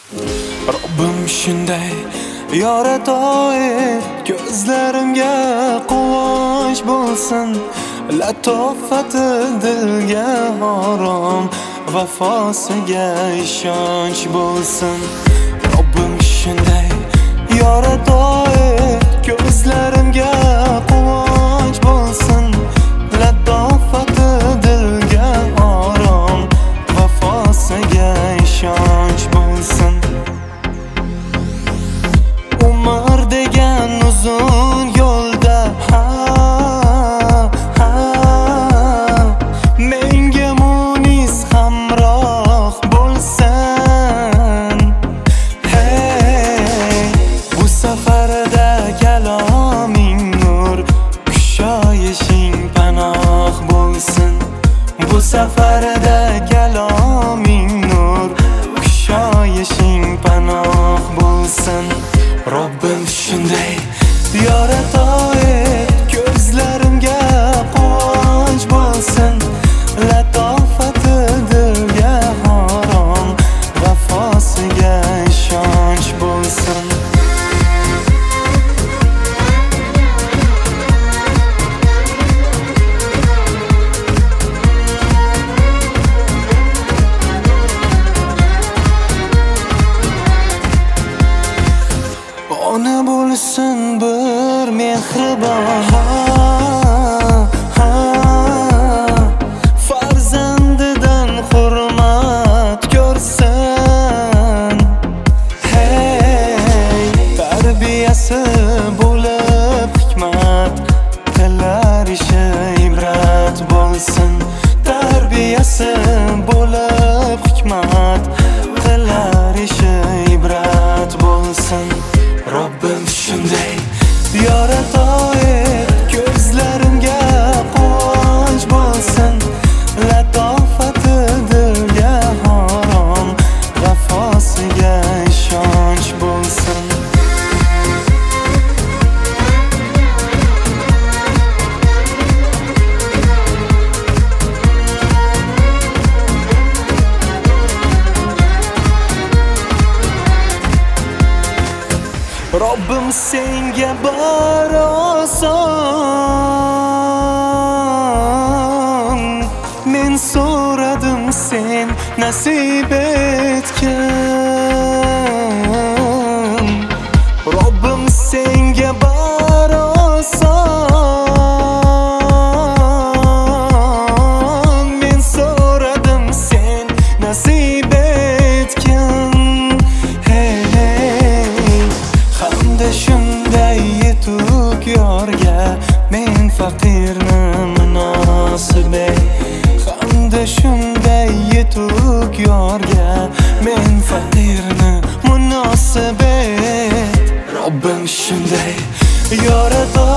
Robbim shunday yoratoy, ko'zlarimga quvonch bo'lsin, latofati dilga orom, vafosiga ishonch bo'lsin. Robbim shunday yoratoy, ko'zlarimga quvonch bo'lsin, latofati dilga orom, vafosiga ishonch bo'lsin. Umr degan uzun yo'lda menga munis hamroh bo'lsin. Hey, bu safarda kaloming nur, kushoyishing panoh bo'lsin. Bu safarda kaloming nur, kushoyishing panoh bo'lsin. Robbim shunday yoratoy, ko'zlarimga quvonch bo'lsin, latofati dilga orom, vafosiga ishonch bo'lsin. Ona bo'lsin bir mehribon, farzandidan hurmat ko'rsin. Hey, tarbiyasi bo'lib hikmat, qilar ishi ibrat bo'lsin. Tarbiyasi bo'lib hikmat, qilar ishi ibrat bo'lsin. Robbim shunday yoratoy, ko'zlarimga quvonch bo'lsin, latofati dilga orom, vafosiga ishonch bo'lsin. Robbim senga bor oson, men so'radim sen nasib etgin. Robbim senga bor oson, men so'radim sen nasib etgin. Hamda shunday yetuk yorga, men faqirni munosib ey. Hamda shunday yetuk yorga, men faqirni munosib ey. Robbim shunday yoratoy,